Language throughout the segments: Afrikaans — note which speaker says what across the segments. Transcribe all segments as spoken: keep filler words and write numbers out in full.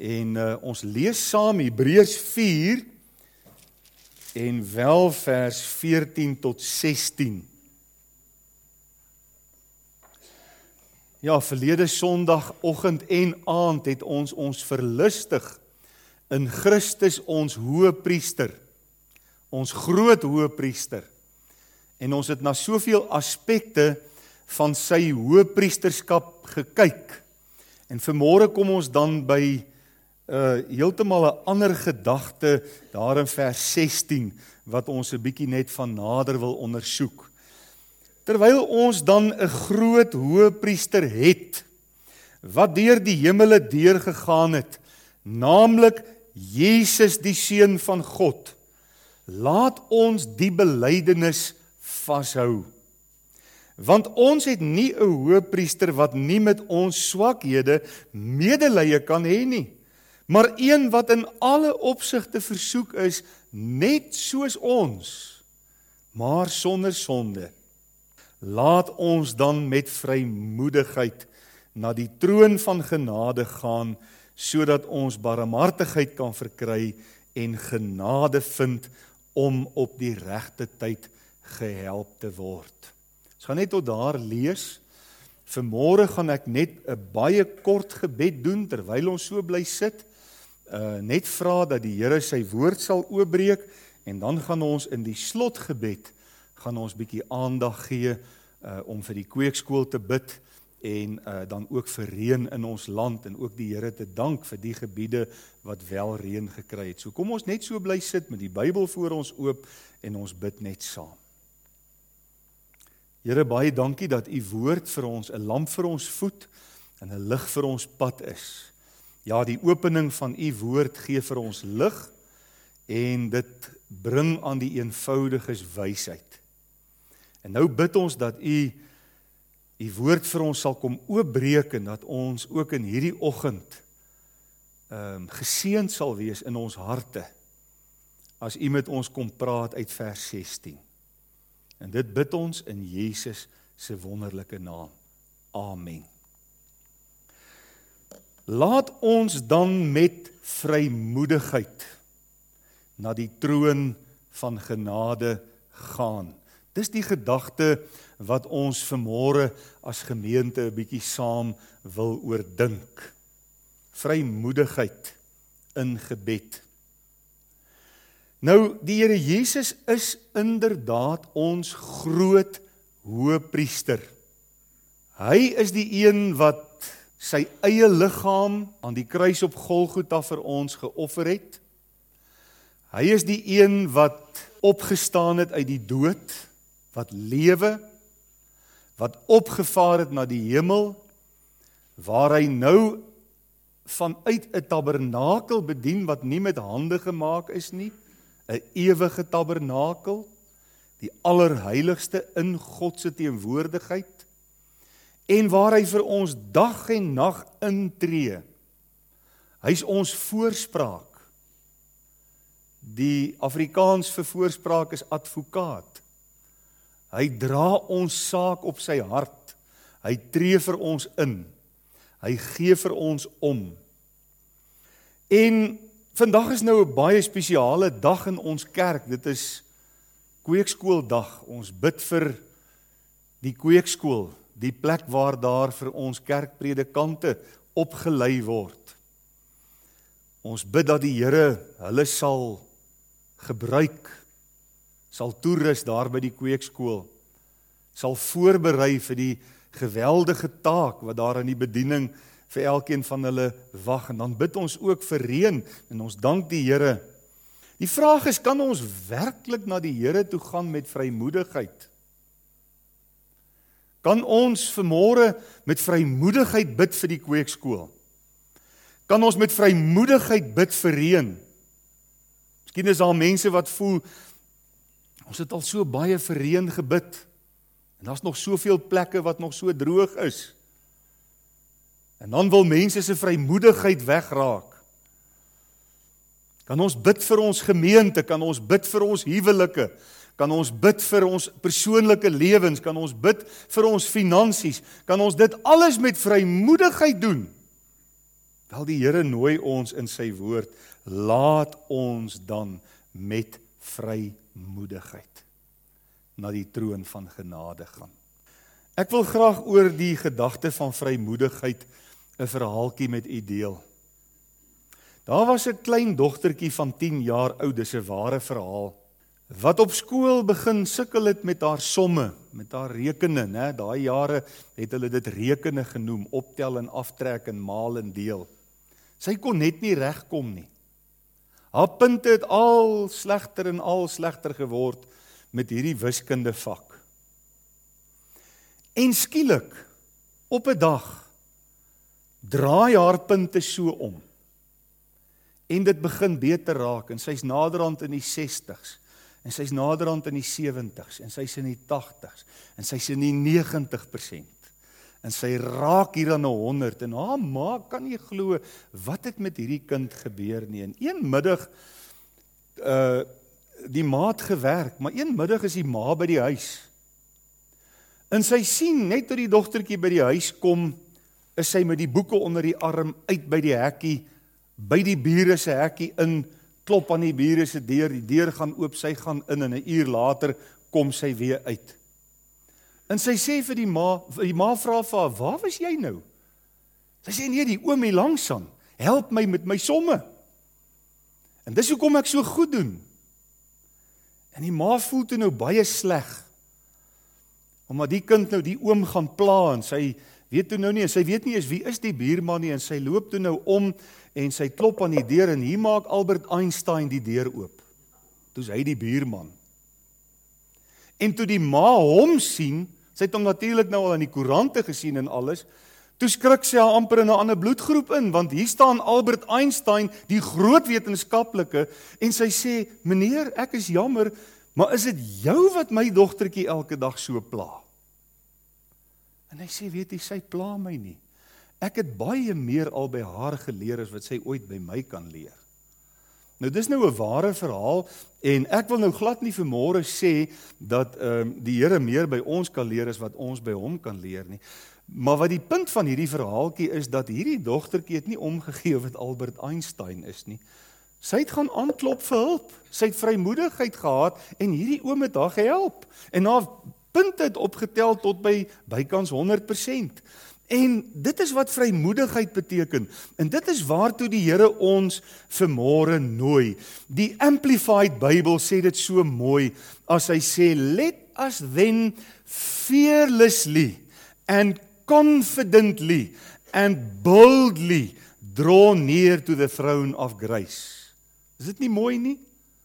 Speaker 1: En uh, ons lees saam Hebreërs vier en wel vers veertien tot sestien. Ja, verlede Sondagoggend en aand het ons ons verlustig in Christus ons Hoëpriester, ons groot Hoëpriester. En ons het na soveel aspekte van sy Hoëpriesterskap gekyk. En vanmôre kom ons dan by uh, heeltemal 'n ander gedagte daar in vers sestien, wat ons 'n bietjie net van nader wil ondersoek. Terwyl ons dan 'n groot Hoëpriester het, wat deur die hemele deurgegaan het, naamlik Jesus die Seun van God, laat ons die belydenis vashou. Want ons het nie 'n Hoëpriester wat nie met ons swakhede medelee kan hê nie, maar een wat in alle opsigte versoek is, net soos ons, maar sonder sonde. Laat ons dan met vrymoedigheid na die troon van genade gaan, sodat ons barmhartigheid kan verkry en genade vind om op die regte tyd gehelp te word. Ons gaan net tot daar lees. Vanmôre gaan ek net 'n baie kort gebed doen terwyl ons so bly sit. Uh, net vra dat die Here sy woord sal oopbreek en dan gaan ons in die slotgebed gaan ons bietjie aandag gee uh, om vir die kweekskool te bid en uh, dan ook vir reën in ons land en ook die Here te dank vir die gebiede wat wel reën gekry het. So kom ons net so bly sit met die Bybel voor ons oop en ons bid net saam. Here, baie dankie dat u woord vir ons 'n lamp vir ons voet en 'n lig vir ons pad is. Ja, die opening van u woord gee vir ons lig en dit bring aan die eenvoudiges wysheid. En nou bid ons dat u u woord vir ons sal kom oopbreek en dat ons ook in hierdie oggend um, geseënd sal wees in ons harte as u met ons kom praat uit vers sestien. En dit bid ons in Jesus se wonderlike naam. Amen. Laat ons dan met vrymoedigheid na die troon van genade gaan. Dis die gedagte wat ons vanmôre as gemeente 'n bietjie saam wil oordink. Vrymoedigheid in gebed. Nou, die Here Jesus is inderdaad ons groot Hoëpriester. Hy is die een wat sy eie liggaam aan die kruis op Golgotha vir ons geoffer het. Hy is die een wat opgestaan het uit die dood, wat lewe, wat opgevaar het na die hemel, waar hy nou vanuit 'n tabernakel bedien wat nie met hande gemaak is nie, 'n ewige tabernakel, die allerheiligste in God se teenwoordigheid, en waar hy vir ons dag en nag intree. Hy's ons voorspraak. Die Afrikaans vir voorspraak is advokaat. Hy dra ons saak op sy hart. Hy tree vir ons in. Hy gee vir ons om. En vandag is nou 'n baie spesiale dag in ons kerk. Dit is kweekskooldag. Ons bid vir die kweekskool, die plek waar daar vir ons kerkpredikante opgelei word. Ons bid dat die Here hulle sal gebruik, sal toerus daar by die kweekskool, sal voorberei vir die geweldige taak wat daar in die bediening vir elkeen van hulle wag. En dan bid ons ook vir reën en ons dank die Here. Die vraag is, kan ons werklik na die Here toe gaan met vrymoedigheid? Kan ons vanmôre met vrymoedigheid bid vir die kweekskool? Kan ons met vrymoedigheid bid vir reën? Miskien is daar mense wat voel, ons het al so baie vir reën gebid, en daar's nog soveel plekke wat nog so droog is. En dan wil mense se vrymoedigheid wegraak. Kan ons bid vir ons gemeente, kan ons bid vir ons huwelike, kan ons bid vir ons persoonlike lewens, kan ons bid vir ons finansies, kan ons dit alles met vrymoedigheid doen? Wel, die Here nooi ons in sy woord, laat ons dan met vrymoedigheid na die troon van genade gaan. Ek wil graag oor die gedagte van vrymoedigheid 'n verhaaltjie met u deel. Daar was 'n klein dogtertjie van tien jaar oud, dis 'n ware verhaal, wat op skool begin sukkel het met haar somme, met haar rekene, né? Daai jare het hulle dit rekene genoem, optel en aftrek en maal en deel. Sy kon net nie regkom nie. Haar punte het al slegter en al slegter geword met hierdie wiskunde vak. En skielik, op 'n dag, draai haar punte so om. En dit begin beter raak, en sy's naderhand in die sestigs, en sy's naderhand in die sewentigs, en sy's in die tagtigs, en sy's in die negentig persent. En sy raak hier aan honderd, en haar ma kan nie glo, wat het met hierdie kind gebeur nie. En een middag, uh, die ma het gewerk, maar een middag is die ma by die huis. En sy sien, net toe die dogtertjie by die huis kom, is sy met die boeke onder die arm, uit by die hekkie, by die bure se hekkie in, klop aan die bure se deur, die deur gaan oop, sy gaan in, en 'n uur later kom sy weer uit. En sy sê vir die ma, die ma vra vir haar, waar was jy nou? Sy sê, nee, die oom hier langs aan, help my met my somme. En dis hoekom ek so goed doen. En die ma voel toe nou baie sleg, omdat die kind nou die oom gaan pla, en sy weet toe nou nie, en sy weet nie eens wie is die buurman nie, en sy loop toe nou om, en sy klop aan die deur, en hier maak Albert Einstein die deur oop. Toe's hy die buurman. En toe die ma hom sien, sy het hom natuurlik nou al in die koerante gesien en alles, toe skrik sy haar amper in 'n ander bloedgroep in, want hier staan Albert Einstein, die groot wetenskaplike, en sy sê, meneer, ek is jammer, maar is dit jou wat my dogtertjie elke dag so pla? En hy sê, weet jy, sy pla my nie. Ek het baie meer al by haar geleer as wat sy ooit by my kan leer. Nou dis nou 'n ware verhaal, en ek wil nou glad nie vanmôre sê dat um, die Here meer by ons kan leer as wat ons by hom kan leer nie. Maar wat die punt van hierdie verhaaltjie is, dat hierdie dogtertjie het nie omgegee of dit Albert Einstein is nie. Sy het gaan aanklop vir hulp. Sy het vrymoedigheid gehad, en hierdie oom het haar gehelp. En haar punte het opgetel tot by bykans honderd persent. En dit is wat vrymoedigheid beteken, en dit is waartoe die Here ons vanmôre nooi. Die Amplified Bible sê dit so mooi, as hy sê, let us then fearlessly and confidently and boldly draw near to the throne of grace. Is dit nie mooi nie?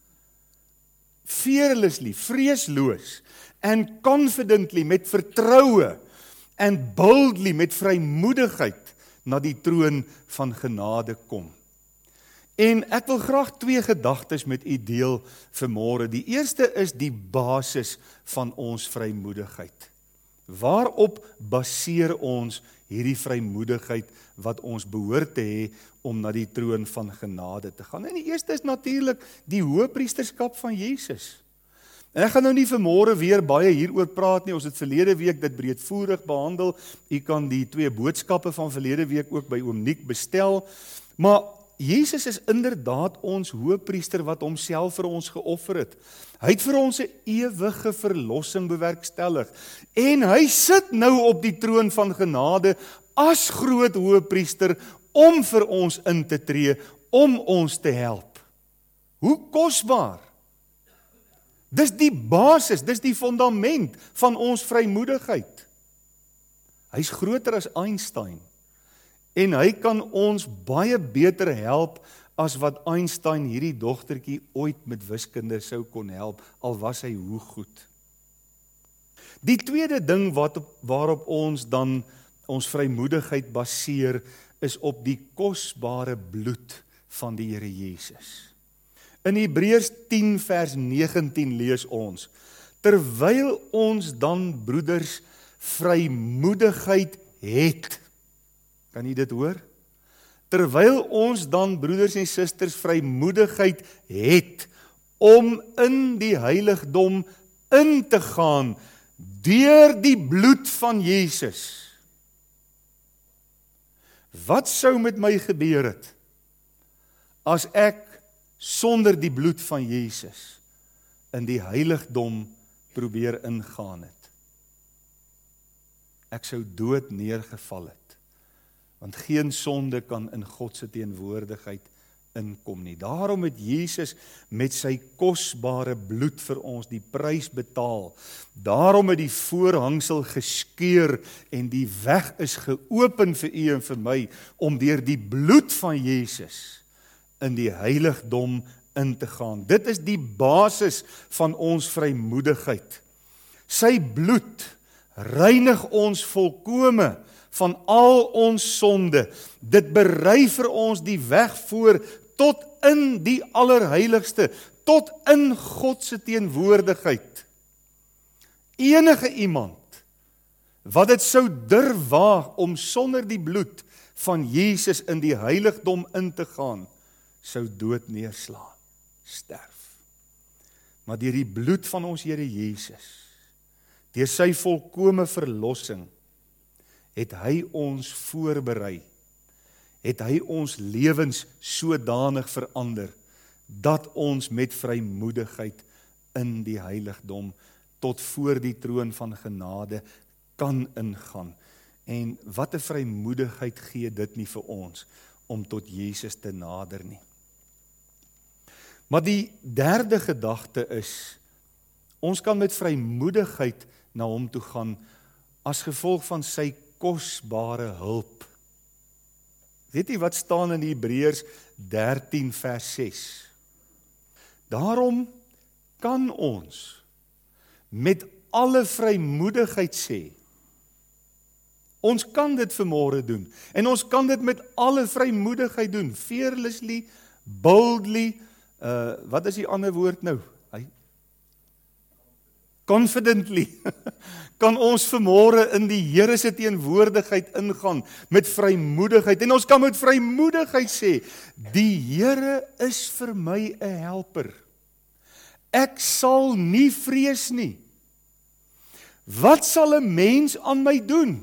Speaker 1: Fearlessly, vreesloos, and confidently, met vertroue, and boldly, met vrymoedigheid, na die troon van genade kom. En ek wil graag twee gedagtes met u deel vanmôre. Die eerste is die basis van ons vrymoedigheid. Waarop baseer ons hierdie vrymoedigheid wat ons behoort te hê om na die troon van genade te gaan? En die eerste is natuurlik die hoëpriesterskap van Jesus. En ek gaan nou nie vanmôre weer baie hieroor praat nie, ons het verlede week dit breedvoerig behandel, u kan die twee boodskappe van verlede week ook by oom Niek bestel, maar Jesus is inderdaad ons hoëpriester wat homself vir ons geoffer het. Hy het vir ons 'n ewige verlossing bewerkstellig, en hy sit nou op die troon van genade as groot hoëpriester om vir ons in te tree, om ons te help. Hoe kosbaar! Dis die basis, dis die fundament van ons vrymoedigheid. Hy's groter as Einstein, en hy kan ons baie beter help as wat Einstein hierdie dogtertjie ooit met wiskunde sou kon help, al was hy hoe goed. Die tweede ding wat op, waarop ons dan ons vrymoedigheid baseer, is op die kosbare bloed van die Here Jesus. In Hebreërs tien vers negentien lees ons, terwyl ons dan broeders vrymoedigheid het. Kan jy dit hoor? Terwyl ons dan broeders en susters vrymoedigheid het om in die heiligdom in te gaan deur die bloed van Jesus. Wat sou met my gebeur het as ek sonder die bloed van Jesus in die heiligdom probeer ingaan het? Ek sou dood neergeval het, want geen sonde kan in God se teenwoordigheid inkom nie. Daarom het Jesus met sy kosbare bloed vir ons die prys betaal. Daarom het die voorhangsel geskeur en die weg is geopen vir u en vir my om deur die bloed van Jesus in die heiligdom in te gaan. Dit is die basis van ons vrymoedigheid. Sy bloed reinig ons volkome van al ons sonde. Dit berei vir ons die weg voor tot in die allerheiligste, tot in God se teenwoordigheid. Enige iemand wat dit sou durf waag om sonder die bloed van Jesus in die heiligdom in te gaan, sou dood neerslaan, sterf. Maar deur die bloed van ons Here Jesus, deur sy volkome verlossing, het hy ons voorberei, het hy ons lewens sodanig verander, dat ons met vrymoedigheid in die heiligdom tot voor die troon van genade kan ingaan. En wat 'n vrymoedigheid gee dit nie vir ons, om tot Jesus te nader nie. Maar die derde gedagte is, ons kan met vrymoedigheid na hom toe gaan, as gevolg van sy kosbare hulp. Weet jy wat staan in Hebreërs dertien vers ses? Daarom kan ons met alle vrymoedigheid sê, ons kan dit vanmôre doen, en ons kan dit met alle vrymoedigheid doen, fearlessly, boldly, uh, wat is die ander woord nou? Confidently, kan ons vanmôre in die Here se teenwoordigheid ingaan, met vrymoedigheid, en ons kan met vrymoedigheid sê, die Here is vir my 'n helper, ek sal nie vrees nie, wat sal 'n mens aan my doen?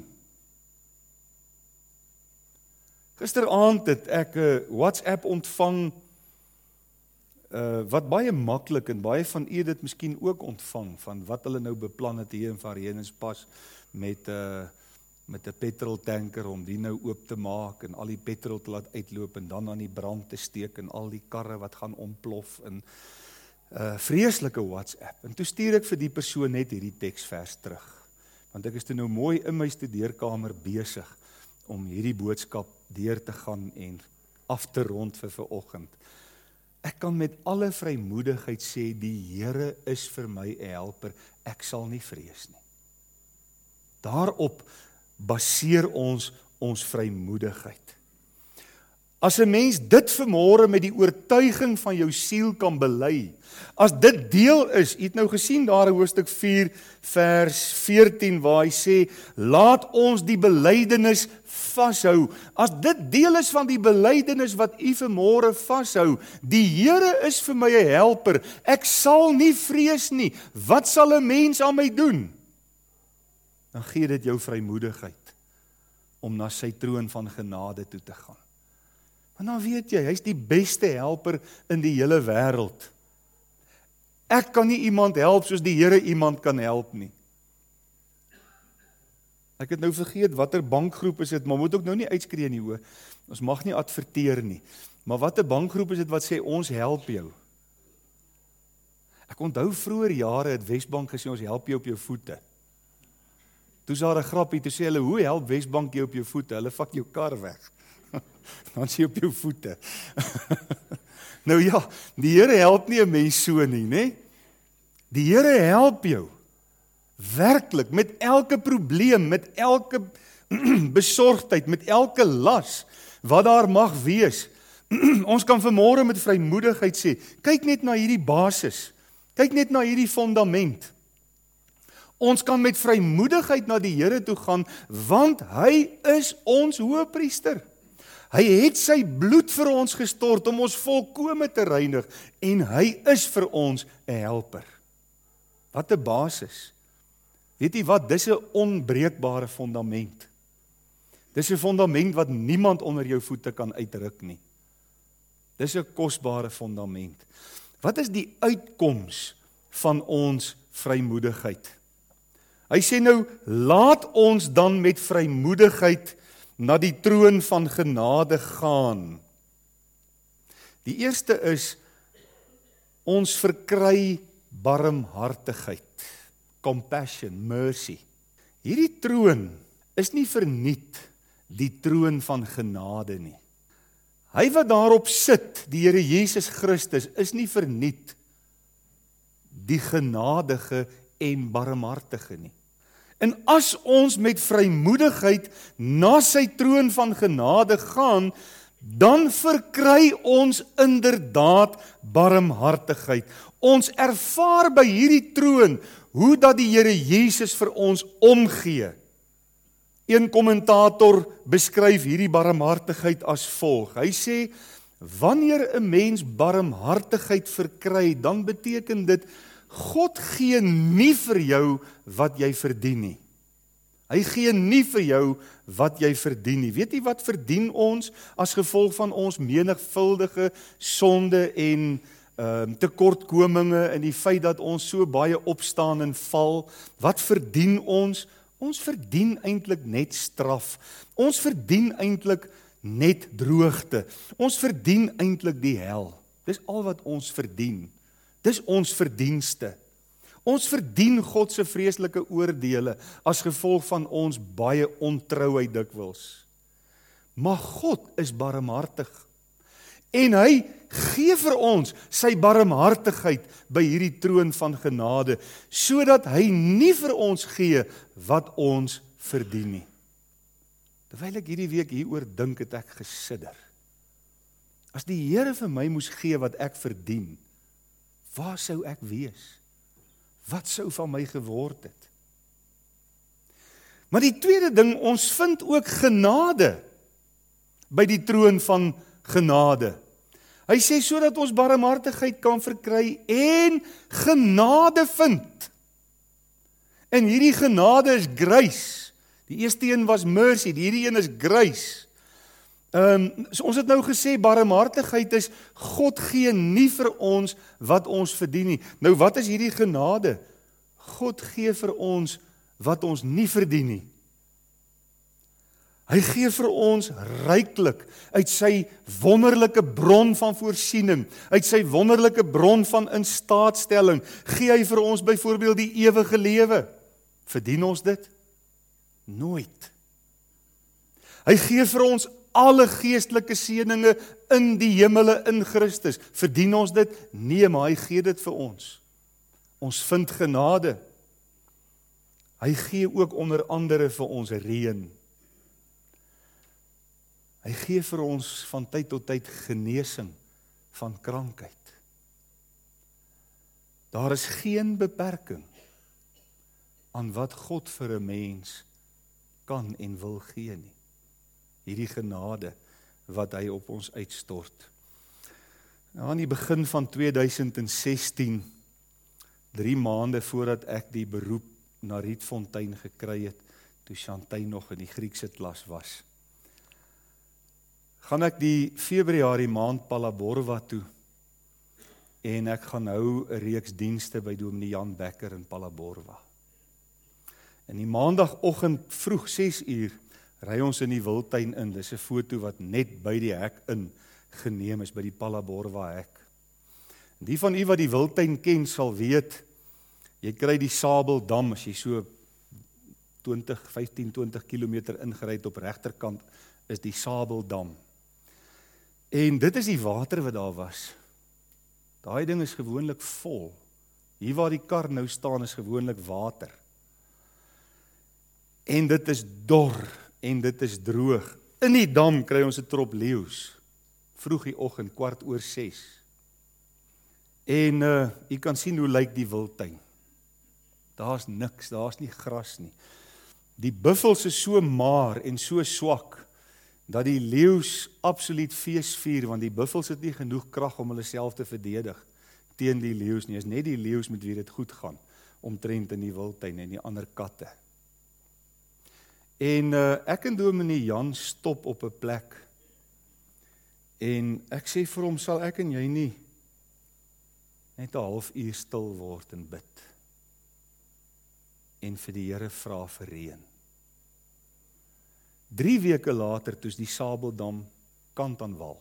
Speaker 1: Gisteraand het ek 'n WhatsApp ontvang, Uh, wat baie maklik en baie van u dit miskien ook ontvang, van wat hulle nou beplan het hier in Verenigingspas met, uh, met 'n petroltanker om die nou oop te maak en al die petrol te laat uitloop en dan aan die brand te steek en al die karre wat gaan ontplof en uh, vreeslike WhatsApp. En toe stuur ek vir die persoon net hierdie teksvers terug, want ek is toe nou mooi in my studeerkamer besig om hierdie boodskap deur te gaan en af te rond vir vanoggend. Ek kan met alle vrymoedigheid sê, die Here is vir my 'n helper, ek sal nie vrees nie. Daarop baseer ons ons vrymoedigheid. As 'n mens dit vanmôre met die oortuiging van jou siel kan bely, as dit deel is, jy het nou gesien daar in hoofstuk vier vers veertien waar hy sê, laat ons die belydenis vashou. As dit deel is van die belydenis wat u vanmôre vashou, die Here is vir my 'n helper, ek sal nie vrees nie, wat sal 'n mens aan my doen? Dan gee dit jou vrymoedigheid om na sy troon van genade toe te gaan. Want dan weet jy, hy's die beste helper in die hele wêreld. Ek kan nie iemand help soos die Here iemand kan help nie. Ek het nou vergeet watter bankgroep is dit, maar moet ook nou nie uitskree nie hoor. Ons mag nie adverteer nie. Maar watter bankgroep is dit wat sê ons help jou? Ek onthou vroeër jare het Wesbank gesê ons help jou op jou voete. Toe is daar 'n grappie, toe sê hulle, hoe help Wesbank jou op jou voete? Hulle vat jou kar weg. Dan sê jy op jou voete. Nou ja, die Here help nie 'n mens so nie, né? Die Here help jou werklik met elke probleem, met elke besorgdheid, met elke las wat daar mag wees. Ons kan vanmôre met vrymoedigheid sê, kyk net na hierdie basis. Kyk net na hierdie fondament. Ons kan met vrymoedigheid na die Here toe gaan, want hy is ons hoëpriester. Hy het sy bloed vir ons gestort om ons volkome te reinig en hy is vir ons 'n helper. Wat 'n basis. Weet jy wat, dis 'n onbreekbare fondament. Dis 'n fondament wat niemand onder jou voete kan uitruk nie. Dis 'n kosbare fondament. Wat is die uitkoms van ons vrymoedigheid? Hy sê nou, laat ons dan met vrymoedigheid na die troon van genade gaan. Die eerste is, ons verkry barmhartigheid, compassion, mercy. Hierdie troon is nie verniet die troon van genade nie. Hy wat daarop sit, die Here Jesus Christus, is nie verniet die genadige en barmhartige nie. En as ons met vrymoedigheid na sy troon van genade gaan, dan verkry ons inderdaad barmhartigheid. Ons ervaar by hierdie troon hoe dat die Here Jesus vir ons omgee. Een kommentator beskryf hierdie barmhartigheid as volg. Hy sê, wanneer 'n mens barmhartigheid verkry, dan beteken dit, God gee nie vir jou wat jy verdien nie. Hy gee nie vir jou wat jy verdien nie. Weet jy wat verdien ons as gevolg van ons menigvuldige sonde en um, tekortkominge en die feit dat ons so baie opstaan en val? Wat verdien ons? Ons verdien eintlik net straf. Ons verdien eintlik net droogte. Ons verdien eintlik die hel. Dis al wat ons verdien. Dis ons verdienste. Ons verdien God se vreeslike oordeele as gevolg van ons baie ontrouheid dikwels. Maar God is barmhartig. En hy gee vir ons sy barmhartigheid by hierdie troon van genade, sodat hy nie vir ons gee wat ons verdien nie. Terwyl ek hierdie week hieroor dink, het ek gesidder. As die Here vir my moes gee wat ek verdien, waar sou ek wees? Wat sou van my geword het? Maar die tweede ding, ons vind ook genade by die troon van genade. Hy sê, sodat ons barmhartigheid kan verkry en genade vind. En hierdie genade is grace. Die eerste een was mercy, die hierdie een is grace. Um, so ons het nou gesê, barmhartigheid is, God gee nie vir ons wat ons verdien nie. Nou wat is hierdie genade? God gee vir ons wat ons nie verdien nie. Hy gee vir ons ryklik uit sy wonderlike bron van voorsiening, uit sy wonderlike bron van instaatstelling, gee hy vir ons byvoorbeeld die ewige lewe. Verdien ons dit? Nooit. Hy gee vir ons alle geestelike seëninge in die hemele in Christus. Verdien ons dit? Nee, maar hy gee dit vir ons. Ons vind genade. Hy gee ook onder andere vir ons reën. Hy gee vir ons van tyd tot tyd genesing van krankheid. Daar is geen beperking aan wat God vir 'n mens kan en wil gee nie. Hierdie genade wat hy op ons uitstort. Nou, aan die begin van tweeduisend sestien, drie maande voordat ek die beroep na Rietfontein gekry het, toe Chantay nog in die Griekse klas was, gaan ek die Februarie maand Palaborwa toe, en ek gaan nou 'n reeks dienste by Dominee Jan Becker in Palaborwa. En die maandagoggend vroeg ses uur, ry ons in die Wildtuin in. Dis 'n foto wat net by die hek in geneem is, by die Palaborwa hek. En die van u wat die Wildtuin ken sal weet, jy kry die Sabeldam as jy so twintig, vyftien, twintig kilometer ingery het op regterkant, is die Sabeldam. En dit is die water wat daar was. Daai ding is gewoonlik vol. Hier waar die kar nou staan is gewoonlik water. En dit is dor en dit is droog. In die dam kry ons 'n trop leeu's. Vroeg die oggend, kwart oor ses. En uh, jy kan sien hoe lyk die Wildtuin. Daar's niks, daar's nie gras nie. Die buffels is so maar en so swak, dat die leeu's absoluut fees vier, want die buffels het nie genoeg krag om hulle self te verdedig teen die leeu's nie. Is net die leeu's met wie dit goed gaan, omtrent in die Wildtuin en die ander katte. En uh, ek en dominee Jan stop op 'n plek. En ek sê vir hom, sal ek en jy nie net 'n half uur stil word en bid. En vir die Here vra vir reën. Drie weke later, toe is die Sabeldam kant aan wal.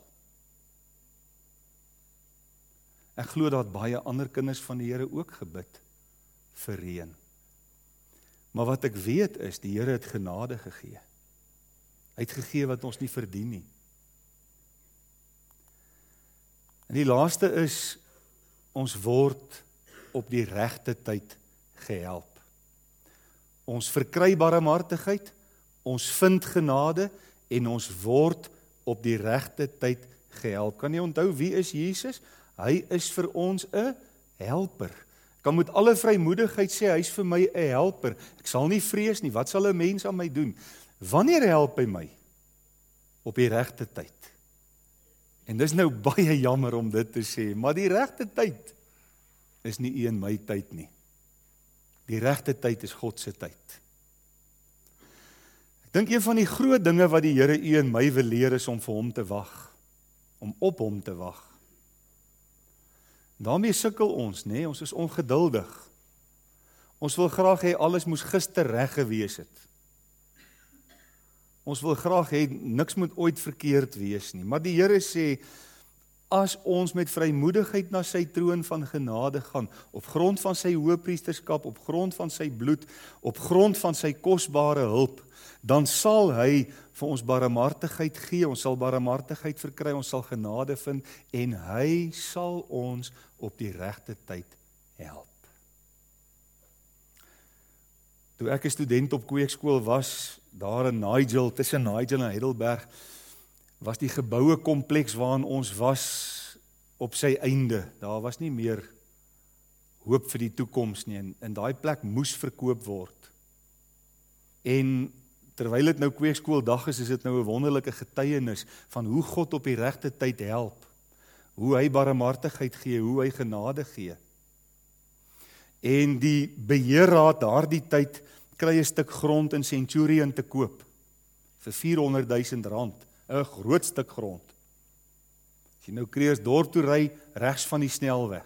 Speaker 1: Ek glo dat baie ander kinders van die Here ook gebid vir reën. Maar wat ek weet is, die Here het genade gegee. Hy het gegee wat ons nie verdien nie. En die laaste is, ons word op die regte tyd gehelp. Ons verkry barmhartigheid, ons vind genade en ons word op die regte tyd gehelp. Kan jy onthou wie is Jesus? Hy is vir ons 'n helper. Ek kan met alle vrymoedigheid sê, hy is vir my 'n helper. Ek sal nie vrees nie, wat sal 'n mens aan my doen? Wanneer help hy my? Op die regte tyd. En dis nou baie jammer om dit te sê, maar die regte tyd is nie u en my tyd nie. Die regte tyd is God se tyd. Ek dink een van die groot dinge wat die Here u en my wil leer is om vir hom te wag, om op hom te wag. Daarmee sukkel ons, nê? Ons is ongeduldig. Ons wil graag hê alles moes gister reg gewees het. Ons wil graag hê niks moet ooit verkeerd wees nie. Maar die Here sê, as ons met vrymoedigheid na sy troon van genade gaan, op grond van sy hoëpriesterskap, op grond van sy bloed, op grond van sy kosbare hulp, dan sal hy vir ons barmhartigheid gee, ons sal barmhartigheid verkry, ons sal genade vind, en hy sal ons op die regte tyd help. Toe ek 'n student op kweekskool was, daar in Nigel, tussen Nigel en Heidelberg, was die geboue kompleks waarin ons was op sy einde. Daar was nie meer hoop vir die toekoms nie, en, en daai plek moes verkoop word. En terwyl dit nou kweekskooldag is, is dit nou 'n wonderlike getuienis van hoe God op die regte tyd help, hoe hy barmhartigheid gee, hoe hy genade gee. En die beheerraad daardie tyd kry 'n stuk grond in Centurion te koop vir vierhonderd duisend rand, 'n groot stuk grond. As jy nou Kreersdorp toe ry, regs van die snelweg.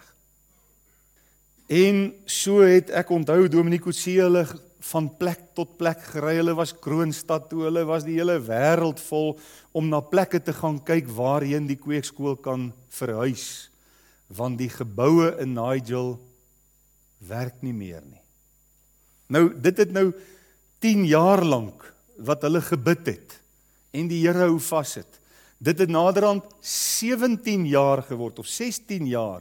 Speaker 1: En so het ek onthou Dominee Kutsie hulle van plek tot plek gery. Hulle was Kroonstad toe, hulle was die hele wêreld vol om na plekke te gaan kyk waarheen die kweekskool kan verhuis, want die geboue in Nigel werk nie meer nie. Nou, dit het nou tien jaar lank wat hulle gebid het, en die Here hou vas het. Dit het naderhand sewentien jaar geword, of sestien jaar.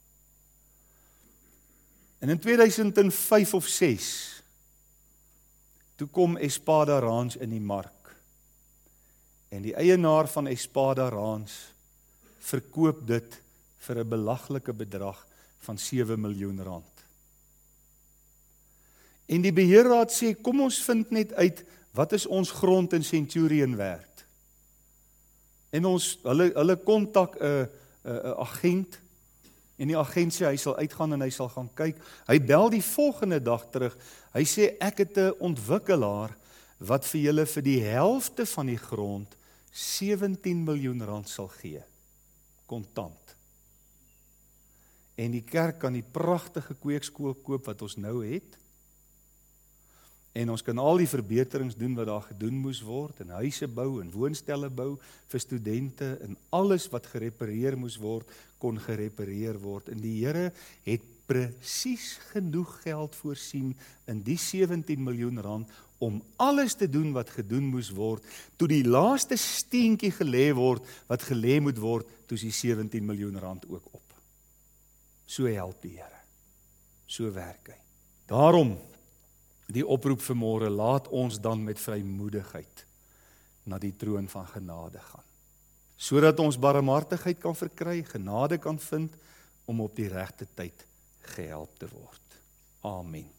Speaker 1: En in tweeduisend vyf of ses, toe kom Espada Ranch in die mark. En die eienaar van Espada Ranch verkoop dit vir 'n belaglike bedrag van sewe miljoen rand. En die beheerraad sê, kom ons vind net uit, wat is ons grond in Centurion werd? En ons, hulle, hulle kontak 'n 'n agent, en die agent sê, hy sal uitgaan en hy sal gaan kyk. Hy bel die volgende dag terug, hy sê, ek het 'n ontwikkelaar, wat vir julle vir die helfte van die grond, sewentien miljoen rand sal gee, kontant. En die kerk kan die pragtige kweekskool koop, wat ons nou het, en ons kan al die verbeterings doen wat daar gedoen moes word, en huise bou, en woonstelle bou vir studente, en alles wat gerepareer moes word, kon gerepareer word. En die Here het presies genoeg geld voorsien in die sewentien miljoen rand, om alles te doen wat gedoen moes word, toe die laaste steentjie gelê word, wat gelê moet word, toe is die sewentien miljoen rand ook op. So help die Here. So werk hy. Daarom, die oproep vanmôre, laat ons dan met vrymoedigheid na die troon van genade gaan, sodat ons barmhartigheid kan verkry, genade kan vind, om op die regte tyd gehelp te word. Amen.